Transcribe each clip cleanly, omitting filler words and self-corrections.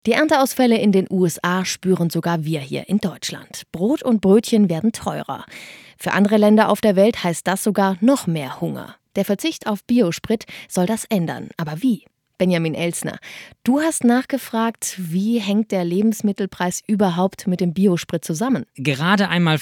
Die Ernteausfälle in den USA spüren sogar wir hier in Deutschland. Brot und Brötchen werden teurer. Für andere Länder auf der Welt heißt das sogar noch mehr Hunger. Der Verzicht auf Biosprit soll das ändern. Aber wie? Benjamin Elsner, du hast nachgefragt, wie hängt der Lebensmittelpreis überhaupt mit dem Biosprit zusammen? Gerade einmal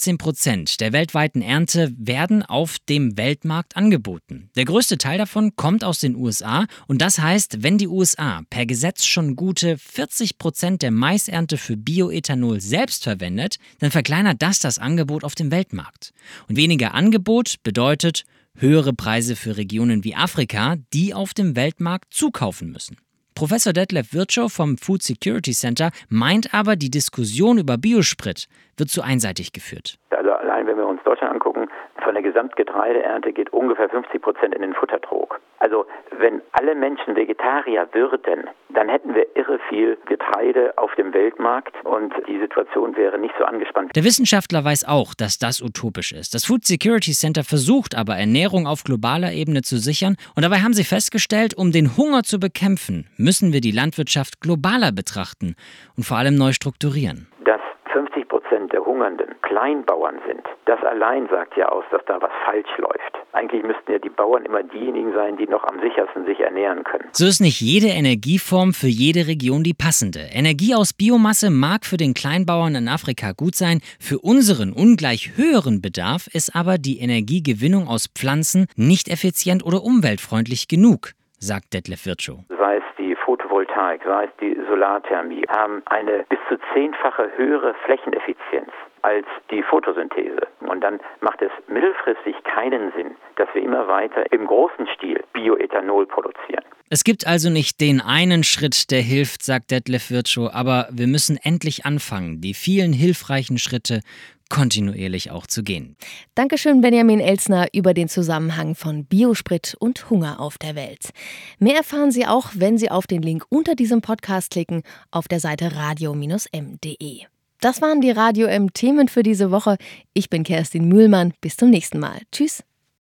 15% der weltweiten Ernte werden auf dem Weltmarkt angeboten. Der größte Teil davon kommt aus den USA und das heißt, wenn die USA per Gesetz schon gute 40% der Maisernte für Bioethanol selbst verwendet, dann verkleinert das Angebot auf dem Weltmarkt. Und weniger Angebot bedeutet höhere Preise für Regionen wie Afrika, die auf dem Weltmarkt zukaufen müssen. Professor Detlef Virchow vom Food Security Center meint aber, die Diskussion über Biosprit wird zu einseitig geführt. Also allein wenn wir uns Deutschland angucken, von der Gesamtgetreideernte geht ungefähr 50% in den Futtertrog. Also wenn alle Menschen Vegetarier würden, dann hätten wir irre viel Getreide auf dem Weltmarkt und die Situation wäre nicht so angespannt. Der Wissenschaftler weiß auch, dass das utopisch ist. Das Food Security Center versucht aber, Ernährung auf globaler Ebene zu sichern. Und dabei haben sie festgestellt, um den Hunger zu bekämpfen, müssen wir die Landwirtschaft globaler betrachten und vor allem neu strukturieren. Dass 50% der Hungernden Kleinbauern sind, das allein sagt ja aus, dass da was falsch läuft. Eigentlich müssten ja die Bauern immer diejenigen sein, die noch am sichersten sich ernähren können. So ist nicht jede Energieform für jede Region die passende. Energie aus Biomasse mag für den Kleinbauern in Afrika gut sein, für unseren ungleich höheren Bedarf ist aber die Energiegewinnung aus Pflanzen nicht effizient oder umweltfreundlich genug, sagt Detlef Virchow. Sei es die Photovoltaik, sei es die Solarthermie, haben eine bis zu 10-fache höhere Flächeneffizienz als die Photosynthese. Und dann macht es mittelfristig keinen Sinn, dass wir immer weiter im großen Stil Bioethanol produzieren. Es gibt also nicht den einen Schritt, der hilft, sagt Detlef Virchow, aber wir müssen endlich anfangen, die vielen hilfreichen Schritte kontinuierlich auch zu gehen. Dankeschön, Benjamin Elsner, über den Zusammenhang von Biosprit und Hunger auf der Welt. Mehr erfahren Sie auch, wenn Sie auf den Link unter diesem Podcast klicken, auf der Seite radio-m.de. Das waren die Radio-M-Themen für diese Woche. Ich bin Kerstin Mühlmann. Bis zum nächsten Mal. Tschüss.